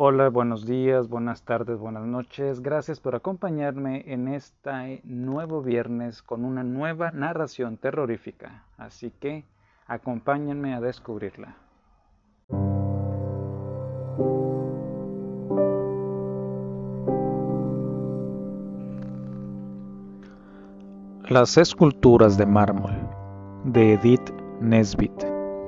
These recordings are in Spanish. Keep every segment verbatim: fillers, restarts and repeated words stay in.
Hola, buenos días, buenas tardes, buenas noches. Gracias por acompañarme en este nuevo viernes con una nueva narración terrorífica. Así que acompáñenme a descubrirla. Las esculturas de mármol, de Edith Nesbit.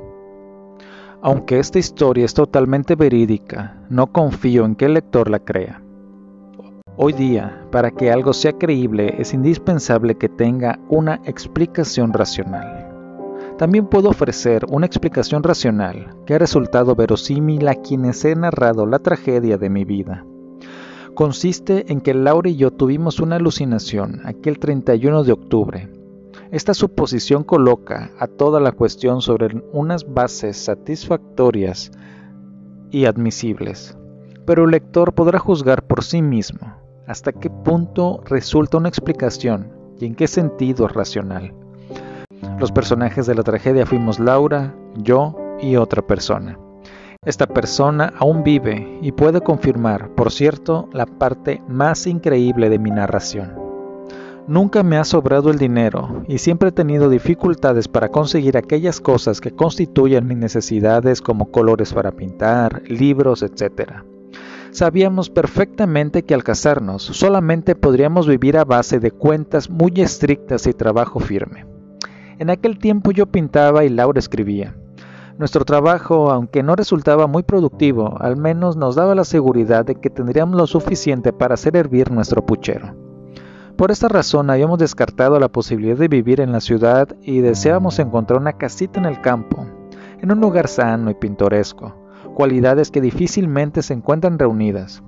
Aunque esta historia es totalmente verídica, no confío en que el lector la crea. Hoy día, para que algo sea creíble, es indispensable que tenga una explicación racional. También puedo ofrecer una explicación racional que ha resultado verosímil a quienes he narrado la tragedia de mi vida. Consiste en que Laura y yo tuvimos una alucinación aquel treinta y uno de octubre. Esta suposición coloca a toda la cuestión sobre unas bases satisfactorias y admisibles, pero el lector podrá juzgar por sí mismo hasta qué punto resulta una explicación y en qué sentido es racional. Los personajes de la tragedia fuimos Laura, yo y otra persona. Esta persona aún vive y puede confirmar, por cierto, la parte más increíble de mi narración. Nunca me ha sobrado el dinero y siempre he tenido dificultades para conseguir aquellas cosas que constituyen mis necesidades como colores para pintar, libros, etcétera. Sabíamos perfectamente que al casarnos solamente podríamos vivir a base de cuentas muy estrictas y trabajo firme. En aquel tiempo yo pintaba y Laura escribía. Nuestro trabajo, aunque no resultaba muy productivo, al menos nos daba la seguridad de que tendríamos lo suficiente para hacer hervir nuestro puchero. Por esta razón habíamos descartado la posibilidad de vivir en la ciudad y deseábamos encontrar una casita en el campo, en un lugar sano y pintoresco, cualidades que difícilmente se encuentran reunidas.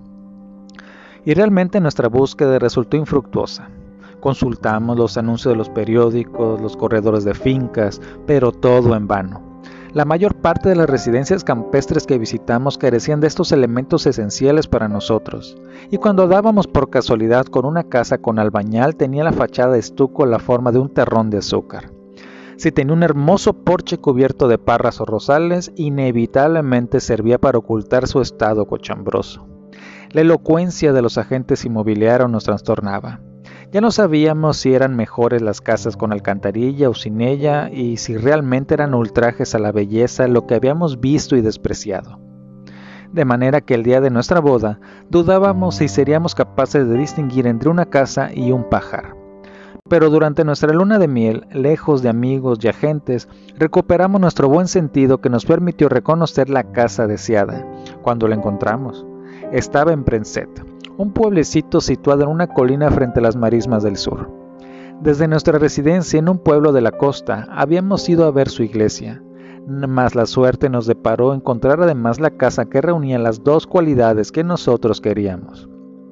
Y realmente nuestra búsqueda resultó infructuosa. Consultamos los anuncios de los periódicos, los corredores de fincas, pero todo en vano. La mayor parte de las residencias campestres que visitamos carecían de estos elementos esenciales para nosotros, y cuando dábamos por casualidad con una casa con albañal tenía la fachada de estuco la forma de un terrón de azúcar. Si tenía un hermoso porche cubierto de parras o rosales, inevitablemente servía para ocultar su estado cochambroso. La elocuencia de los agentes inmobiliarios nos trastornaba. Ya no sabíamos si eran mejores las casas con alcantarilla o sin ella y si realmente eran ultrajes a la belleza lo que habíamos visto y despreciado. De manera que el día de nuestra boda dudábamos si seríamos capaces de distinguir entre una casa y un pajar. Pero durante nuestra luna de miel, lejos de amigos y agentes, recuperamos nuestro buen sentido que nos permitió reconocer la casa deseada. Cuando la encontramos, estaba en Prenset, un pueblecito situado en una colina frente a las marismas del sur. Desde nuestra residencia en un pueblo de la costa habíamos ido a ver su iglesia, mas la suerte nos deparó encontrar además la casa que reunía las dos cualidades que nosotros queríamos.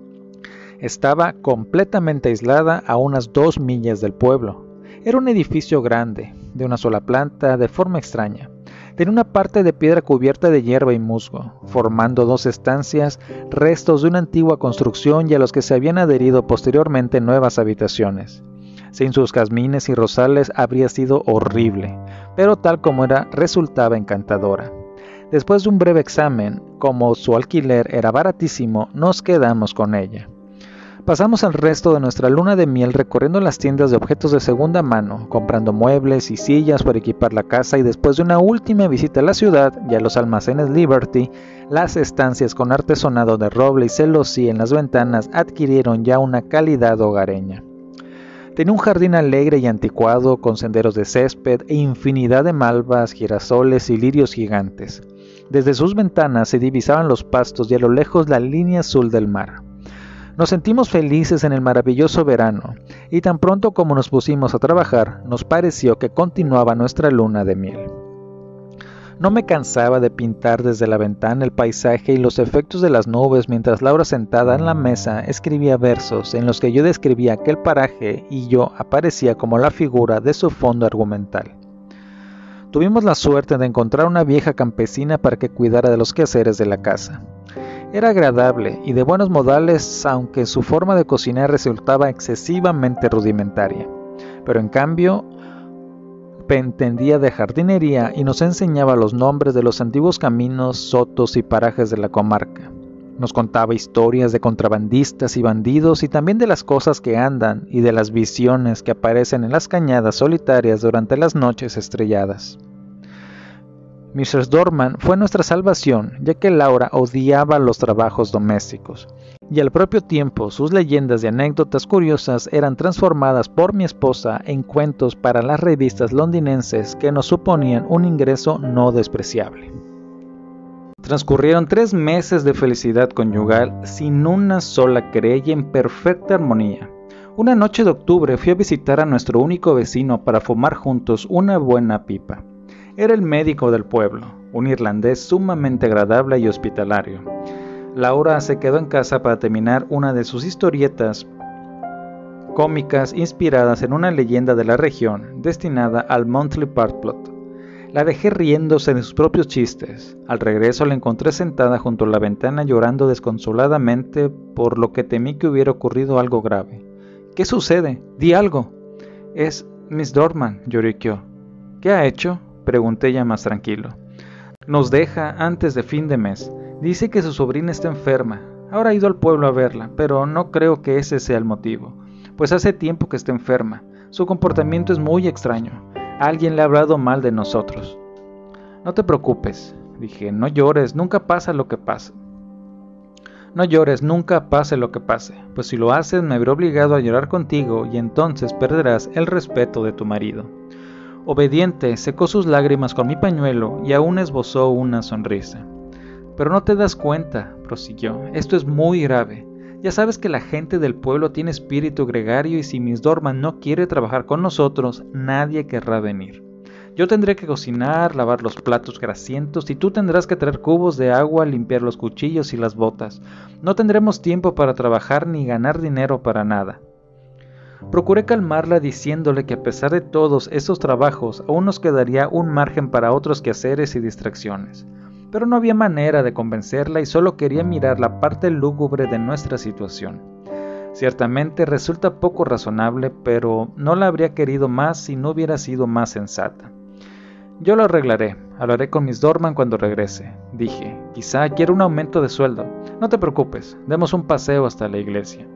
Estaba completamente aislada a unas dos millas del pueblo. Era un edificio grande, de una sola planta, de forma extraña. Tenía una parte de piedra cubierta de hierba y musgo, formando dos estancias, restos de una antigua construcción y a los que se habían adherido posteriormente nuevas habitaciones. Sin sus jazmines y rosales habría sido horrible, pero tal como era resultaba encantadora. Después de un breve examen, como su alquiler era baratísimo, nos quedamos con ella. Pasamos el resto de nuestra luna de miel recorriendo las tiendas de objetos de segunda mano, comprando muebles y sillas para equipar la casa y después de una última visita a la ciudad y a los almacenes Liberty, las estancias con artesonado de roble y celosía en las ventanas adquirieron ya una calidad hogareña. Tenía un jardín alegre y anticuado con senderos de césped e infinidad de malvas, girasoles y lirios gigantes. Desde sus ventanas se divisaban los pastos y a lo lejos la línea azul del mar. Nos sentimos felices en el maravilloso verano, y tan pronto como nos pusimos a trabajar, nos pareció que continuaba nuestra luna de miel. No me cansaba de pintar desde la ventana el paisaje y los efectos de las nubes mientras Laura sentada en la mesa escribía versos en los que yo describía aquel paraje y yo aparecía como la figura de su fondo argumental. Tuvimos la suerte de encontrar una vieja campesina para que cuidara de los quehaceres de la casa. Era agradable y de buenos modales, aunque su forma de cocinar resultaba excesivamente rudimentaria, pero en cambio entendía de jardinería y nos enseñaba los nombres de los antiguos caminos, sotos y parajes de la comarca. Nos contaba historias de contrabandistas y bandidos y también de las cosas que andan y de las visiones que aparecen en las cañadas solitarias durante las noches estrelladas. mistress Dorman fue nuestra salvación, ya que Laura odiaba los trabajos domésticos, y al propio tiempo sus leyendas y anécdotas curiosas eran transformadas por mi esposa en cuentos para las revistas londinenses que nos suponían un ingreso no despreciable. Transcurrieron tres meses de felicidad conyugal sin una sola querella, en perfecta armonía. Una noche de octubre fui a visitar a nuestro único vecino para fumar juntos una buena pipa. Era el médico del pueblo, un irlandés sumamente agradable y hospitalario. Laura se quedó en casa para terminar una de sus historietas cómicas inspiradas en una leyenda de la región destinada al Monthly Parplot. La dejé riéndose de sus propios chistes. Al regreso la encontré sentada junto a la ventana llorando desconsoladamente, por lo que temí que hubiera ocurrido algo grave. ¿Qué sucede? ¡Di algo! Es miss Dorman, lloriqueó. ¿Qué ha hecho? Pregunté ya más tranquilo. Nos deja antes de fin de mes. Dice que su sobrina está enferma. Ahora ha ido al pueblo a verla, pero no creo que ese sea el motivo, pues hace tiempo que está enferma. Su comportamiento es muy extraño. Alguien le ha hablado mal de nosotros. No te preocupes, dije, no llores, nunca pasa lo que pasa. No llores, nunca pase lo que pase, pues si lo haces me veré obligado a llorar contigo y entonces perderás el respeto de tu marido. Obediente, secó sus lágrimas con mi pañuelo y aún esbozó una sonrisa. Pero no te das cuenta, prosiguió, esto es muy grave. Ya sabes que la gente del pueblo tiene espíritu gregario y si miss Dorman no quiere trabajar con nosotros, nadie querrá venir. Yo tendré que cocinar, lavar los platos grasientos y tú tendrás que traer cubos de agua, limpiar los cuchillos y las botas. No tendremos tiempo para trabajar ni ganar dinero para nada. Procuré calmarla diciéndole que a pesar de todos esos trabajos aún nos quedaría un margen para otros quehaceres y distracciones. Pero no había manera de convencerla y solo quería mirar la parte lúgubre de nuestra situación. Ciertamente resulta poco razonable, pero no la habría querido más si no hubiera sido más sensata. Yo lo arreglaré, hablaré con miss Dorman cuando regrese, dije, quizá quiera un aumento de sueldo. No te preocupes, demos un paseo hasta la iglesia.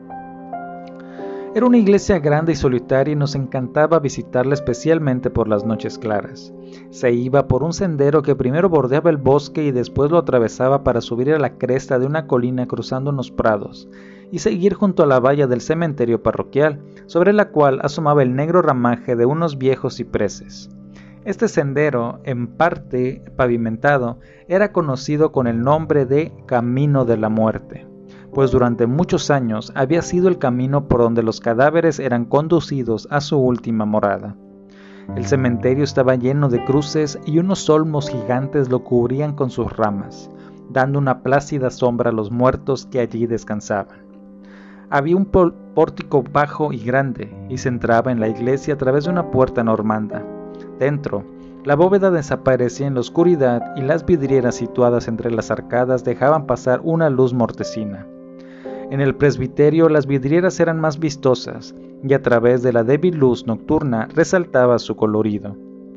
Era una iglesia grande y solitaria y nos encantaba visitarla especialmente por las noches claras. Se iba por un sendero que primero bordeaba el bosque y después lo atravesaba para subir a la cresta de una colina cruzando unos prados y seguir junto a la valla del cementerio parroquial, sobre la cual asomaba el negro ramaje de unos viejos cipreses. Este sendero, en parte pavimentado, era conocido con el nombre de Camino de la Muerte, pues durante muchos años había sido el camino por donde los cadáveres eran conducidos a su última morada. El cementerio estaba lleno de cruces y unos olmos gigantes lo cubrían con sus ramas, dando una plácida sombra a los muertos que allí descansaban. Había un pórtico bajo y grande, y se entraba en la iglesia a través de una puerta normanda. Dentro, la bóveda desaparecía en la oscuridad y las vidrieras situadas entre las arcadas dejaban pasar una luz mortecina. En el presbiterio las vidrieras eran más vistosas, y a través de la débil luz nocturna resaltaba su colorido.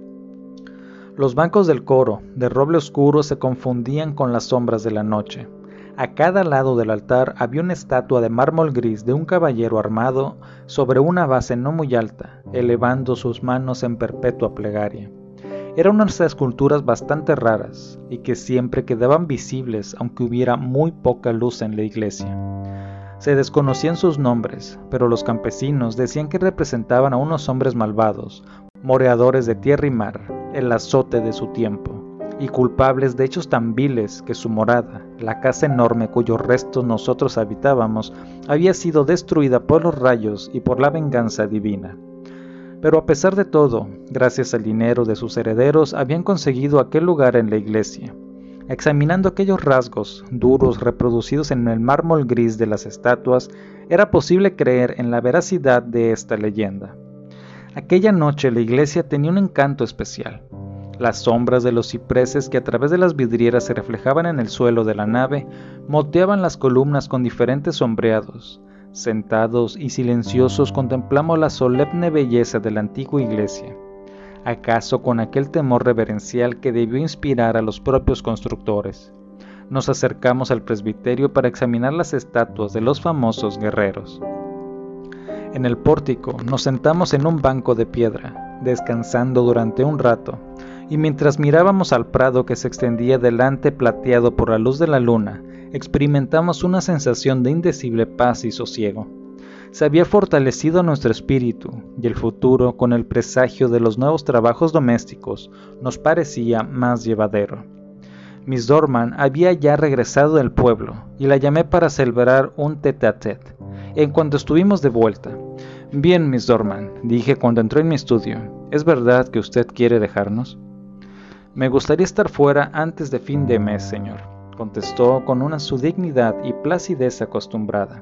Los bancos del coro, de roble oscuro, se confundían con las sombras de la noche. A cada lado del altar había una estatua de mármol gris de un caballero armado sobre una base no muy alta, elevando sus manos en perpetua plegaria. Eran unas esculturas bastante raras, y que siempre quedaban visibles aunque hubiera muy poca luz en la iglesia. Se desconocían sus nombres, pero los campesinos decían que representaban a unos hombres malvados, moreadores de tierra y mar, el azote de su tiempo, y culpables de hechos tan viles que su morada, la casa enorme cuyos restos nosotros habitábamos, había sido destruida por los rayos y por la venganza divina. Pero a pesar de todo, gracias al dinero de sus herederos, habían conseguido aquel lugar en la iglesia. Examinando aquellos rasgos duros reproducidos en el mármol gris de las estatuas, era posible creer en la veracidad de esta leyenda. Aquella noche la iglesia tenía un encanto especial. Las sombras de los cipreses que a través de las vidrieras se reflejaban en el suelo de la nave moteaban las columnas con diferentes sombreados. Sentados y silenciosos contemplamos la solemne belleza de la antigua iglesia, acaso con aquel temor reverencial que debió inspirar a los propios constructores. Nos acercamos al presbiterio para examinar las estatuas de los famosos guerreros. En el pórtico nos sentamos en un banco de piedra, descansando durante un rato, y mientras mirábamos al prado que se extendía delante plateado por la luz de la luna, experimentamos una sensación de indecible paz y sosiego. Se había fortalecido nuestro espíritu, y el futuro, con el presagio de los nuevos trabajos domésticos, nos parecía más llevadero. Miss Dorman había ya regresado del pueblo, y la llamé para celebrar un tete-a-tete. En cuanto estuvimos de vuelta, «Bien, Miss Dorman», dije cuando entró en mi estudio, «¿es verdad que usted quiere dejarnos?» «Me gustaría estar fuera antes de fin de mes, señor», contestó con una su dignidad y placidez acostumbrada.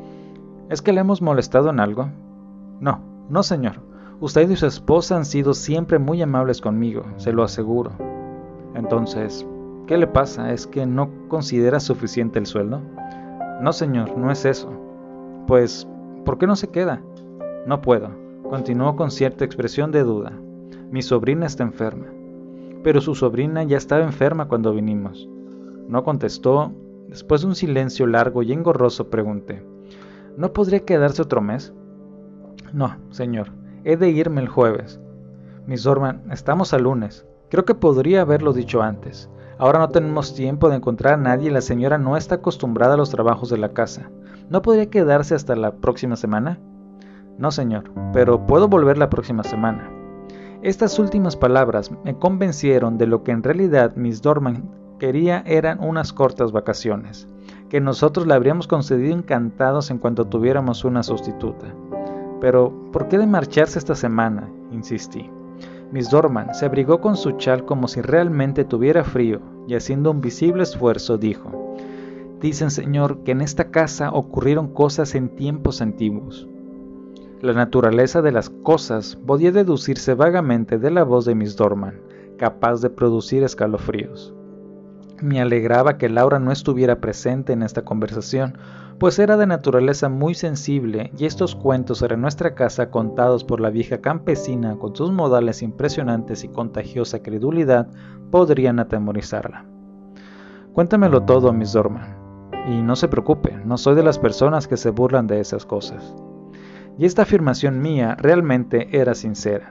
«¿Es que le hemos molestado en algo?» «No, no, señor. Usted y su esposa han sido siempre muy amables conmigo, se lo aseguro». «Entonces, ¿qué le pasa? ¿Es que no considera suficiente el sueldo?» «No, señor, no es eso». «Pues, ¿por qué no se queda?» «No puedo», continuó con cierta expresión de duda. «Mi sobrina está enferma». «Pero su sobrina ya estaba enferma cuando vinimos». No contestó. Después de un silencio largo y engorroso pregunté, ¿no podría quedarse otro mes?» «No, señor, he de irme el jueves». «Miss Dorman, estamos a lunes. Creo que podría haberlo dicho antes. Ahora no tenemos tiempo de encontrar a nadie y la señora no está acostumbrada a los trabajos de la casa. ¿No podría quedarse hasta la próxima semana?» «No, señor, pero puedo volver la próxima semana». Estas últimas palabras me convencieron de lo que en realidad Miss Dorman quería eran unas cortas vacaciones, que nosotros le habríamos concedido encantados en cuanto tuviéramos una sustituta. «Pero, ¿por qué de marcharse esta semana?», insistí. Miss Dorman se abrigó con su chal como si realmente tuviera frío y haciendo un visible esfuerzo dijo, «Dicen, señor, que en esta casa ocurrieron cosas en tiempos antiguos». La naturaleza de las cosas podía deducirse vagamente de la voz de Miss Dorman, capaz de producir escalofríos. Me alegraba que Laura no estuviera presente en esta conversación, pues era de naturaleza muy sensible y estos cuentos sobre nuestra casa contados por la vieja campesina con sus modales impresionantes y contagiosa credulidad podrían atemorizarla. «Cuéntamelo todo, Miss Dorman. Y no se preocupe, no soy de las personas que se burlan de esas cosas». Y esta afirmación mía realmente era sincera.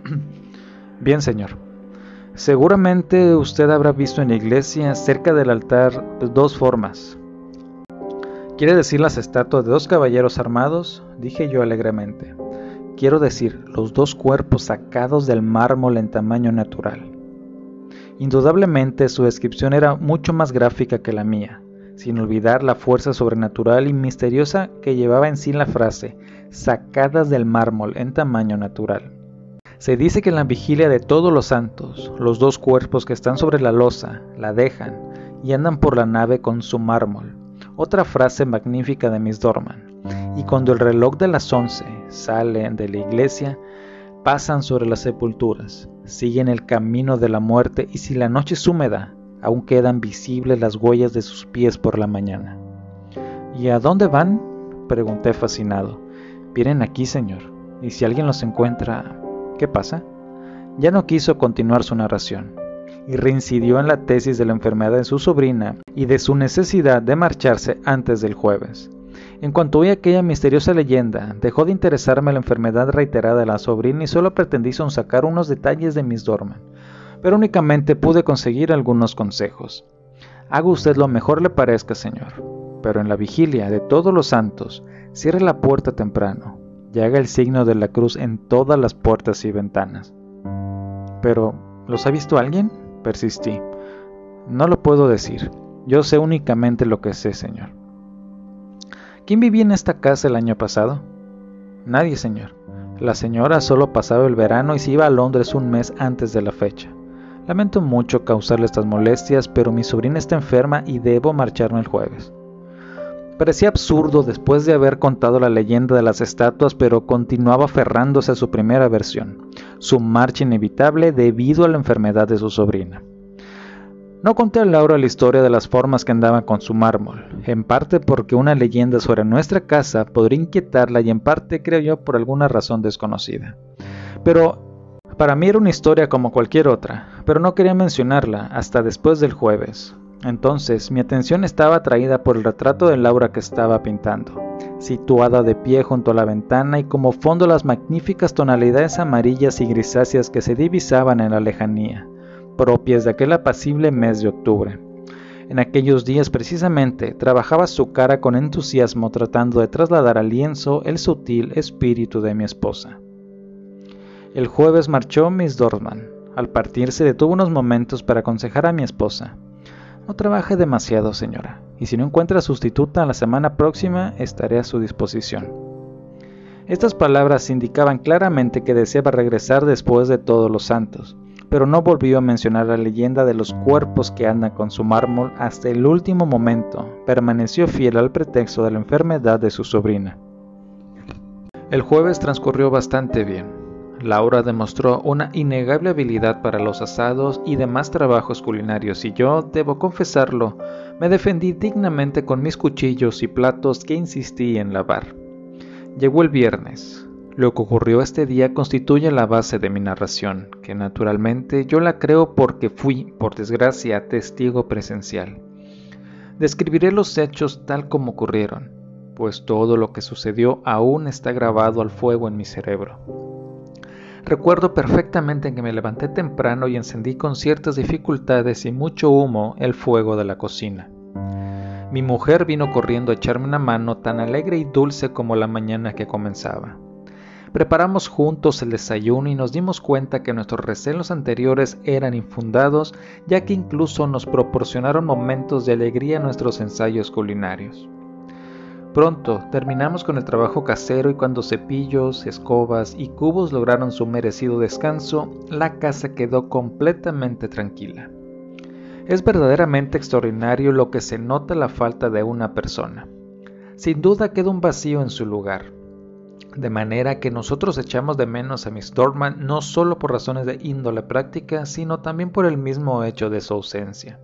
«Bien, señor. Seguramente usted habrá visto en la iglesia, cerca del altar, dos formas». «¿Quiere decir las estatuas de dos caballeros armados?», dije yo alegremente. «Quiero decir, los dos cuerpos sacados del mármol en tamaño natural». Indudablemente su descripción era mucho más gráfica que la mía, sin olvidar la fuerza sobrenatural y misteriosa que llevaba en sí la frase, sacadas del mármol en tamaño natural. Se dice que en la vigilia de todos los santos, los dos cuerpos que están sobre la losa la dejan y andan por la nave con su mármol. Otra frase magnífica de Miss Dorman. Y cuando el reloj de las once salen de la iglesia, pasan sobre las sepulturas, siguen el camino de la muerte y si la noche es húmeda, aún quedan visibles las huellas de sus pies por la mañana. «¿Y a dónde van?», pregunté fascinado. «Vienen aquí, señor, y si alguien los encuentra, ¿qué pasa?». Ya no quiso continuar su narración, y reincidió en la tesis de la enfermedad de su sobrina y de su necesidad de marcharse antes del jueves. En cuanto oí aquella misteriosa leyenda, dejó de interesarme la enfermedad reiterada de la sobrina y solo pretendí sonsacar unos detalles de Miss Dorman, pero únicamente pude conseguir algunos consejos. «Haga usted lo mejor le parezca, señor, pero en la vigilia de todos los santos, cierre la puerta temprano y haga el signo de la cruz en todas las puertas y ventanas». «¿Pero los ha visto alguien?», persistí. «No lo puedo decir. Yo sé únicamente lo que sé, señor». «¿Quién vivía en esta casa el año pasado?». «Nadie, señor. La señora solo pasaba el verano y se iba a Londres un mes antes de la fecha. Lamento mucho causarle estas molestias, pero mi sobrina está enferma y debo marcharme el jueves». Parecía absurdo después de haber contado la leyenda de las estatuas, pero continuaba aferrándose a su primera versión, su marcha inevitable debido a la enfermedad de su sobrina. No conté a Laura la historia de las formas que andaban con su mármol, en parte porque una leyenda sobre nuestra casa podría inquietarla y en parte, creo yo, por alguna razón desconocida. Pero para mí era una historia como cualquier otra, pero no quería mencionarla hasta después del jueves. Entonces mi atención estaba atraída por el retrato de Laura que estaba pintando, situada de pie junto a la ventana y como fondo las magníficas tonalidades amarillas y grisáceas que se divisaban en la lejanía, propias de aquel apacible mes de octubre. En aquellos días precisamente trabajaba su cara con entusiasmo tratando de trasladar al lienzo el sutil espíritu de mi esposa. El jueves marchó Miss Dorman. Al partir se detuvo unos momentos para aconsejar a mi esposa. No trabaje demasiado, señora, y si no encuentra sustituta la semana próxima, estaré a su disposición. Estas palabras indicaban claramente que deseaba regresar después de Todos los Santos, pero no volvió a mencionar la leyenda de los cuerpos que andan con su mármol hasta el último momento. Permaneció fiel al pretexto de la enfermedad de su sobrina. El jueves transcurrió bastante bien. Laura demostró una innegable habilidad para los asados y demás trabajos culinarios y yo, debo confesarlo, me defendí dignamente con mis cuchillos y platos que insistí en lavar. Llegó el viernes. Lo que ocurrió este día constituye la base de mi narración, que naturalmente yo la creo porque fui, por desgracia, testigo presencial. Describiré los hechos tal como ocurrieron, pues todo lo que sucedió aún está grabado al fuego en mi cerebro. Recuerdo perfectamente que me levanté temprano y encendí con ciertas dificultades y mucho humo el fuego de la cocina. Mi mujer vino corriendo a echarme una mano tan alegre y dulce como la mañana que comenzaba. Preparamos juntos el desayuno y nos dimos cuenta que nuestros recelos anteriores eran infundados, ya que incluso nos proporcionaron momentos de alegría en nuestros ensayos culinarios. Pronto terminamos con el trabajo casero y cuando cepillos, escobas y cubos lograron su merecido descanso, la casa quedó completamente tranquila. Es verdaderamente extraordinario lo que se nota la falta de una persona. Sin duda queda un vacío en su lugar. De manera que nosotros echamos de menos a Miss Dorman no solo por razones de índole práctica, sino también por el mismo hecho de su ausencia.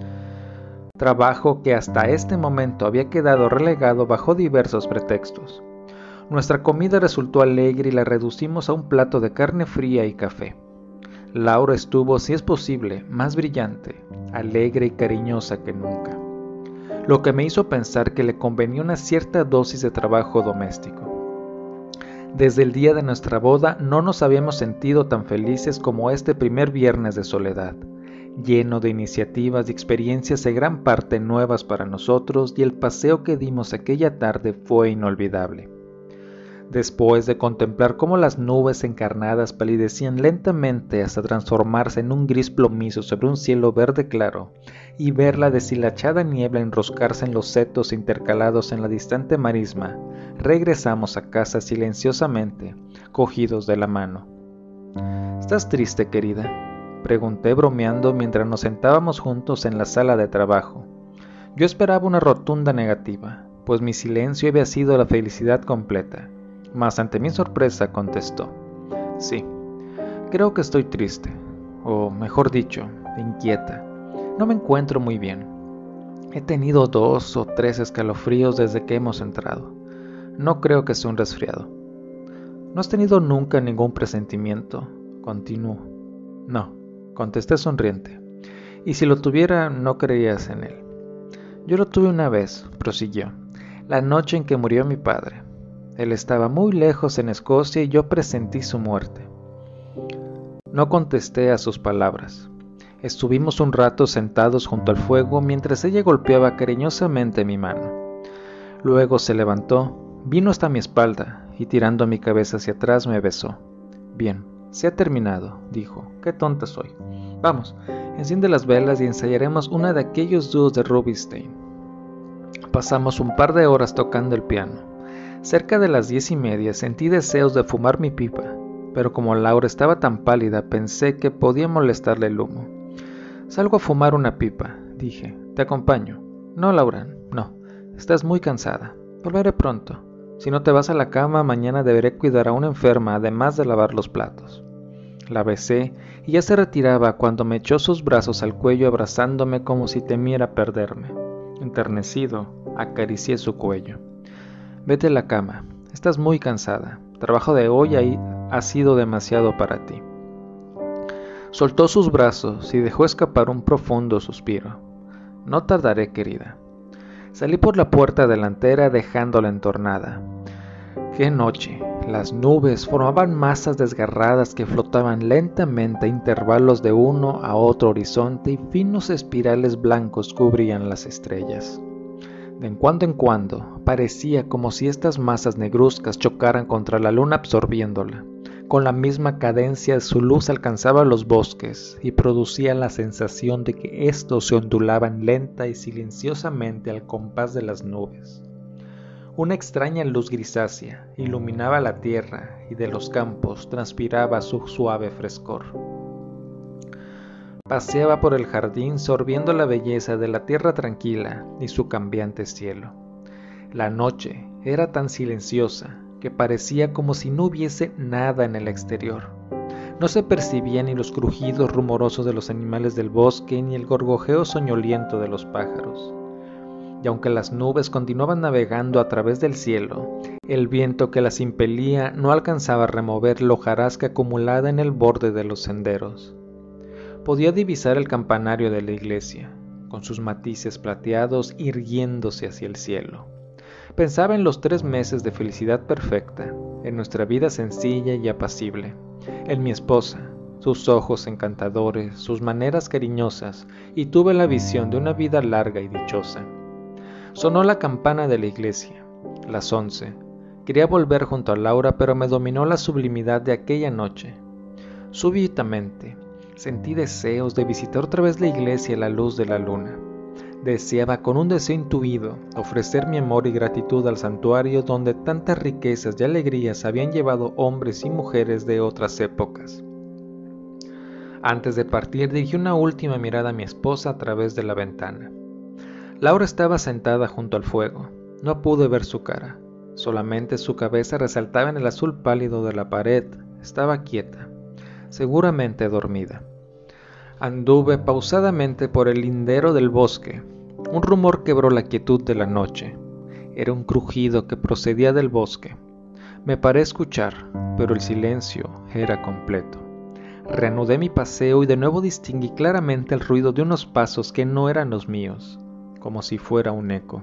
Trabajo que hasta este momento había quedado relegado bajo diversos pretextos. Nuestra comida resultó alegre y la reducimos a un plato de carne fría y café. Laura estuvo, si es posible, más brillante, alegre y cariñosa que nunca, lo que me hizo pensar que le convenía una cierta dosis de trabajo doméstico. Desde el día de nuestra boda no nos habíamos sentido tan felices como este primer viernes de soledad, lleno de iniciativas y experiencias de gran parte nuevas para nosotros, y el paseo que dimos aquella tarde fue inolvidable. Después de contemplar cómo las nubes encarnadas palidecían lentamente hasta transformarse en un gris plomizo sobre un cielo verde claro, y ver la deshilachada niebla enroscarse en los setos intercalados en la distante marisma, regresamos a casa silenciosamente, cogidos de la mano. ¿Estás triste, querida?, pregunté bromeando mientras nos sentábamos juntos en la sala de trabajo. Yo esperaba una rotunda negativa, pues mi silencio había sido la felicidad completa, mas ante mi sorpresa contestó: sí, creo que estoy triste, o mejor dicho, inquieta. No me encuentro muy bien. He tenido dos o tres escalofríos desde que hemos entrado. No creo que sea un resfriado. ¿No has tenido nunca ningún presentimiento?, continuó. No, contesté sonriente. Y si lo tuviera, no creías en él. Yo lo tuve una vez, prosiguió, la noche en que murió mi padre. Él estaba muy lejos en Escocia y yo presentí su muerte. No contesté a sus palabras. Estuvimos un rato sentados junto al fuego mientras ella golpeaba cariñosamente mi mano. Luego se levantó, vino hasta mi espalda y tirando mi cabeza hacia atrás me besó. Bien, se ha terminado, dijo. Qué tonta soy. Vamos, enciende las velas y ensayaremos una de aquellos dúos de Rubinstein. Pasamos un par de horas tocando el piano. Cerca de las diez y media sentí deseos de fumar mi pipa, pero como Laura estaba tan pálida pensé que podía molestarle el humo. Salgo a fumar una pipa, dije. Te acompaño. No, Laura, no. Estás muy cansada. Volveré pronto. Si no te vas a la cama, mañana deberé cuidar a una enferma, además de lavar los platos. La besé y ya se retiraba cuando me echó sus brazos al cuello abrazándome como si temiera perderme. Enternecido, acaricié su cuello. Vete a la cama. Estás muy cansada. El trabajo de hoy ahí ha sido demasiado para ti. Soltó sus brazos y dejó escapar un profundo suspiro. No tardaré, querida. Salí por la puerta delantera dejándola entornada. ¡Qué noche! Las nubes formaban masas desgarradas que flotaban lentamente a intervalos de uno a otro horizonte y finos espirales blancos cubrían las estrellas. De en cuando en cuando parecía como si estas masas negruzcas chocaran contra la luna absorbiéndola. Con la misma cadencia su luz alcanzaba los bosques y producía la sensación de que éstos se ondulaban lenta y silenciosamente al compás de las nubes. Una extraña luz grisácea iluminaba la tierra y de los campos transpiraba su suave frescor. Paseaba por el jardín sorbiendo la belleza de la tierra tranquila y su cambiante cielo. La noche era tan silenciosa que parecía como si no hubiese nada en el exterior. No se percibían ni los crujidos rumorosos de los animales del bosque ni el gorgojeo soñoliento de los pájaros. Y aunque las nubes continuaban navegando a través del cielo, el viento que las impelía no alcanzaba a remover la hojarasca acumulada en el borde de los senderos. Podía divisar el campanario de la iglesia, con sus matices plateados irguiéndose hacia el cielo. Pensaba en los tres meses de felicidad perfecta, en nuestra vida sencilla y apacible, en mi esposa, sus ojos encantadores, sus maneras cariñosas, y tuve la visión de una vida larga y dichosa. Sonó la campana de la iglesia, las once. Quería volver junto a Laura, pero me dominó la sublimidad de aquella noche. Súbitamente, sentí deseos de visitar otra vez la iglesia a la luz de la luna. Deseaba, con un deseo intuido, ofrecer mi amor y gratitud al santuario donde tantas riquezas y alegrías habían llevado hombres y mujeres de otras épocas. Antes de partir, dirigí una última mirada a mi esposa a través de la ventana. Laura estaba sentada junto al fuego. No pude ver su cara. Solamente su cabeza resaltaba en el azul pálido de la pared. Estaba quieta, seguramente dormida. Anduve pausadamente por el lindero del bosque. Un rumor quebró la quietud de la noche. Era un crujido que procedía del bosque. Me paré a escuchar, pero el silencio era completo. Reanudé mi paseo y de nuevo distinguí claramente el ruido de unos pasos que no eran los míos, como si fuera un eco.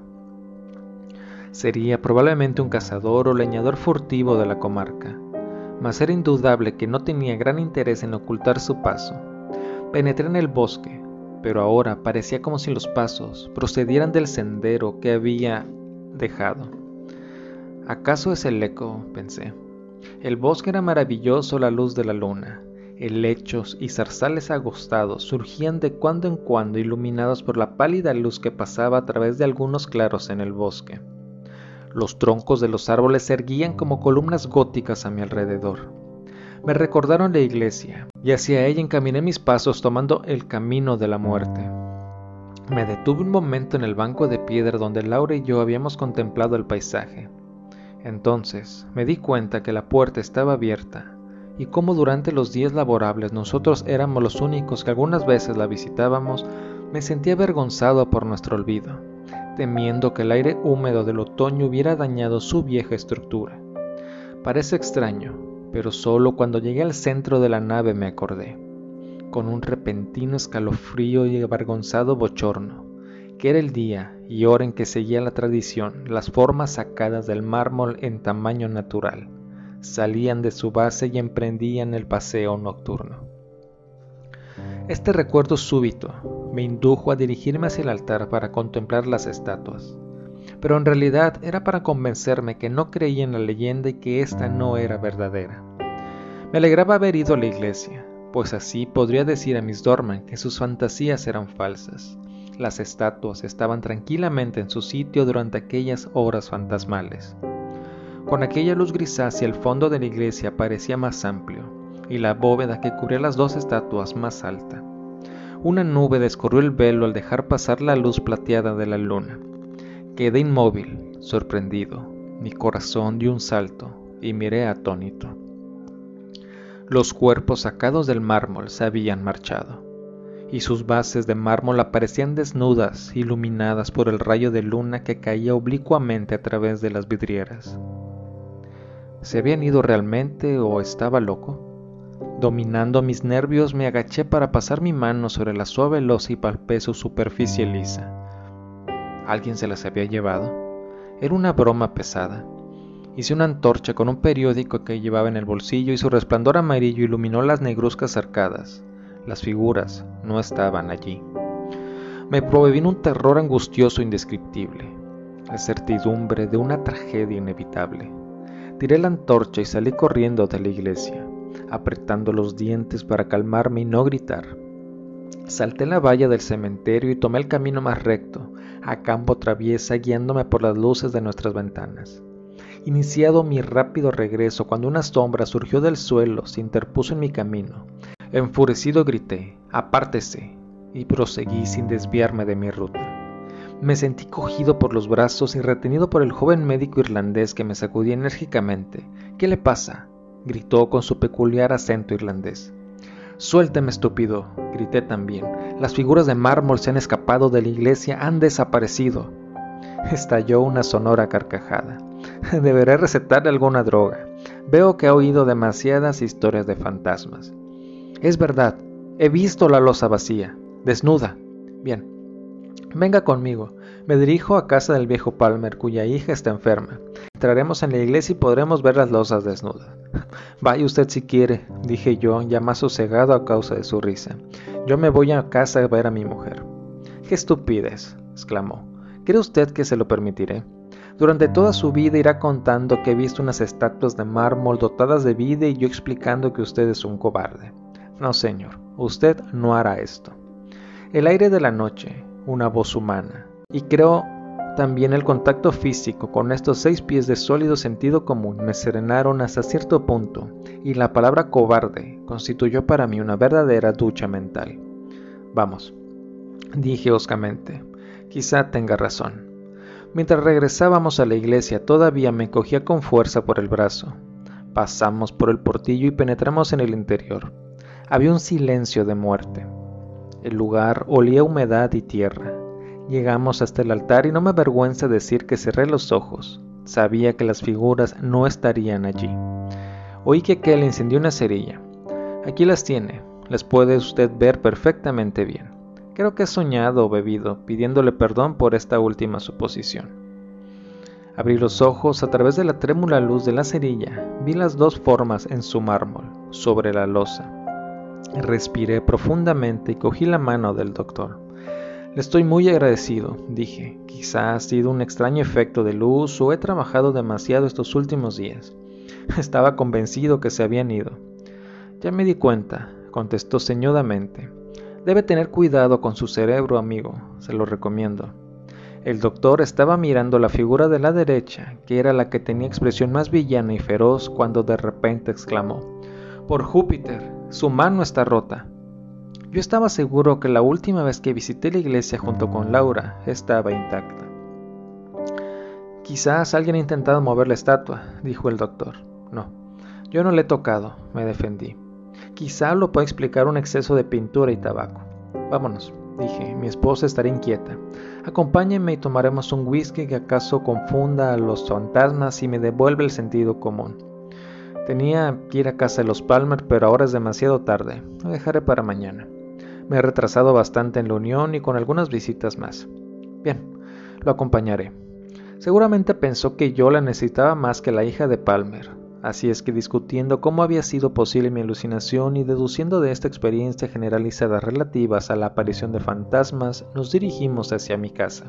Sería probablemente un cazador o leñador furtivo de la comarca, mas era indudable que no tenía gran interés en ocultar su paso. Penetré en el bosque, pero ahora parecía como si los pasos procedieran del sendero que había dejado. ¿Acaso es el eco?, pensé. El bosque era maravilloso a la luz de la luna. Helechos y zarzales agostados surgían de cuando en cuando iluminados por la pálida luz que pasaba a través de algunos claros en el bosque. Los troncos de los árboles se erguían como columnas góticas a mi alrededor. Me recordaron la iglesia, y hacia ella encaminé mis pasos tomando el camino de la muerte. Me detuve un momento en el banco de piedra donde Laura y yo habíamos contemplado el paisaje. Entonces me di cuenta que la puerta estaba abierta, y como durante los días laborables nosotros éramos los únicos que algunas veces la visitábamos, me sentí avergonzado por nuestro olvido, temiendo que el aire húmedo del otoño hubiera dañado su vieja estructura. Parece extraño, pero solo cuando llegué al centro de la nave me acordé, con un repentino escalofrío y avergonzado bochorno, que era el día y hora en que seguía la tradición, las formas sacadas del mármol en tamaño natural salían de su base y emprendían el paseo nocturno. Este recuerdo súbito me indujo a dirigirme hacia el altar para contemplar las estatuas, pero en realidad era para convencerme que no creía en la leyenda y que ésta no era verdadera. Me alegraba haber ido a la iglesia, pues así podría decir a Miss Dorman que sus fantasías eran falsas. Las estatuas estaban tranquilamente en su sitio durante aquellas horas fantasmales. Con aquella luz grisácea el fondo de la iglesia parecía más amplio, y la bóveda que cubría las dos estatuas más alta. Una nube descorrió el velo al dejar pasar la luz plateada de la luna. Quedé inmóvil, sorprendido. Mi corazón dio un salto y miré atónito. Los cuerpos sacados del mármol se habían marchado, y sus bases de mármol aparecían desnudas, iluminadas por el rayo de luna que caía oblicuamente a través de las vidrieras. ¿Se habían ido realmente o estaba loco? Dominando mis nervios, me agaché para pasar mi mano sobre la suave losa y palpé su superficie lisa. ¿Alguien se las había llevado? Era una broma pesada. Hice una antorcha con un periódico que llevaba en el bolsillo y su resplandor amarillo iluminó las negruzcas arcadas. Las figuras no estaban allí. Me provino un terror angustioso e indescriptible, la certidumbre de una tragedia inevitable. Tiré la antorcha y salí corriendo de la iglesia, apretando los dientes para calmarme y no gritar. Salté la valla del cementerio y tomé el camino más recto, a campo traviesa, guiándome por las luces de nuestras ventanas. Iniciado mi rápido regreso, cuando una sombra surgió del suelo, se interpuso en mi camino. Enfurecido grité, «¡Apártese!», y proseguí sin desviarme de mi ruta. Me sentí cogido por los brazos y retenido por el joven médico irlandés que me sacudía enérgicamente. «¿Qué le pasa?», gritó con su peculiar acento irlandés. «Suélteme, estúpido», grité también. «Las figuras de mármol se han escapado de la iglesia, han desaparecido». Estalló una sonora carcajada. «Deberé recetarle alguna droga. Veo que ha oído demasiadas historias de fantasmas». «Es verdad, he visto la losa vacía, desnuda». «Bien, venga conmigo. Me dirijo a casa del viejo Palmer, cuya hija está enferma. Entraremos en la iglesia y podremos ver las losas desnudas». «Vaya usted si quiere», dije yo, ya más sosegado a causa de su risa. «Yo me voy a casa a ver a mi mujer». «¡Qué estupidez!», exclamó. «¿Cree usted que se lo permitiré? Durante toda su vida irá contando que he visto unas estatuas de mármol dotadas de vida y yo explicando que usted es un cobarde. No, señor, usted no hará esto». El aire de la noche, una voz humana, y creo también el contacto físico con estos seis pies de sólido sentido común me serenaron hasta cierto punto, y la palabra cobarde constituyó para mí una verdadera ducha mental. «Vamos», dije hoscamente, «quizá tenga razón». Mientras regresábamos a la iglesia todavía me cogía con fuerza por el brazo. Pasamos por el portillo y penetramos en el interior. Había un silencio de muerte. El lugar olía a humedad y tierra. Llegamos hasta el altar y no me avergüenza decir que cerré los ojos. Sabía que las figuras no estarían allí. Oí que aquel encendió una cerilla. «Aquí las tiene, las puede usted ver perfectamente bien». Creo que he soñado o bebido, pidiéndole perdón por esta última suposición. Abrí los ojos. A través de la trémula luz de la cerilla vi las dos formas en su mármol, sobre la losa. Respiré profundamente y cogí la mano del doctor. «Le estoy muy agradecido», dije. «Quizá ha sido un extraño efecto de luz o he trabajado demasiado estos últimos días». Estaba convencido que se habían ido. «Ya me di cuenta», contestó ceñudamente. «Debe tener cuidado con su cerebro, amigo, se lo recomiendo». El doctor estaba mirando la figura de la derecha, que era la que tenía expresión más villana y feroz, cuando de repente exclamó: «¡Por Júpiter! Su mano está rota». Yo estaba seguro que la última vez que visité la iglesia junto con Laura estaba intacta. «Quizás alguien ha intentado mover la estatua», dijo el doctor. «No, yo no la he tocado», me defendí. «Quizá lo pueda explicar un exceso de pintura y tabaco». «Vámonos», dije, «mi esposa estará inquieta. Acompáñenme y tomaremos un whisky que acaso confunda a los fantasmas y me devuelve el sentido común. Tenía que ir a casa de los Palmer, pero ahora es demasiado tarde. Lo dejaré para mañana. Me he retrasado bastante en la unión y con algunas visitas más». «Bien, lo acompañaré». Seguramente pensó que yo la necesitaba más que la hija de Palmer. Así es que, discutiendo cómo había sido posible mi alucinación y deduciendo de esta experiencia generalizada relativas a la aparición de fantasmas, nos dirigimos hacia mi casa.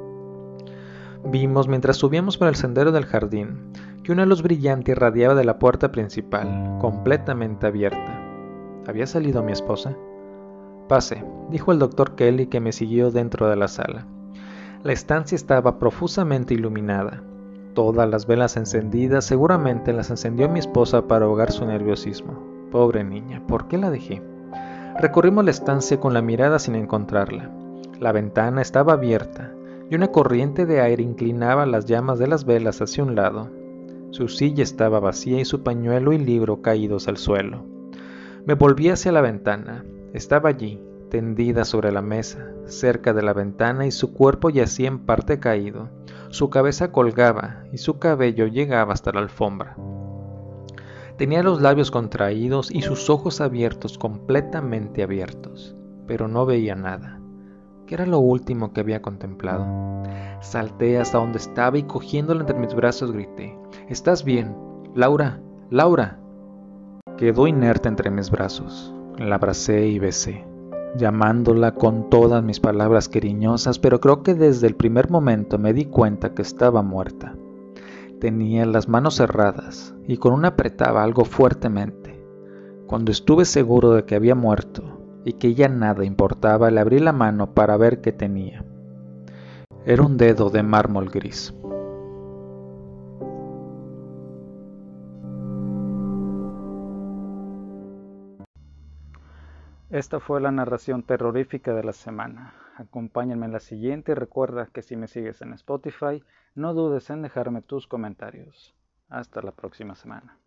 Vimos, mientras subíamos por el sendero del jardín, que una luz brillante irradiaba de la puerta principal, completamente abierta. ¿Había salido mi esposa? «Pase», dijo el doctor Kelly, que me siguió dentro de la sala. La estancia estaba profusamente iluminada. Todas las velas encendidas, seguramente las encendió mi esposa para ahogar su nerviosismo. Pobre niña, ¿por qué la dejé? Recorrimos la estancia con la mirada sin encontrarla. La ventana estaba abierta y una corriente de aire inclinaba las llamas de las velas hacia un lado. Su silla estaba vacía y su pañuelo y libro caídos al suelo. Me volví hacia la ventana. Estaba allí, tendida sobre la mesa, cerca de la ventana, y su cuerpo yacía en parte caído. Su cabeza colgaba y su cabello llegaba hasta la alfombra. Tenía los labios contraídos y sus ojos abiertos, completamente abiertos, pero no veía nada. ¿Qué era lo último que había contemplado? Salté hasta donde estaba y cogiéndola entre mis brazos grité: «¿Estás bien? Laura, Laura». Quedó inerte entre mis brazos. La abracé y besé, llamándola con todas mis palabras cariñosas, pero creo que desde el primer momento me di cuenta que estaba muerta. Tenía las manos cerradas y con una apretaba algo fuertemente. Cuando estuve seguro de que había muerto y que ya nada importaba, le abrí la mano para ver qué tenía. Era un dedo de mármol gris. Esta fue la narración terrorífica de la semana. Acompáñenme en la siguiente y recuerda que si me sigues en Spotify, no dudes en dejarme tus comentarios. Hasta la próxima semana.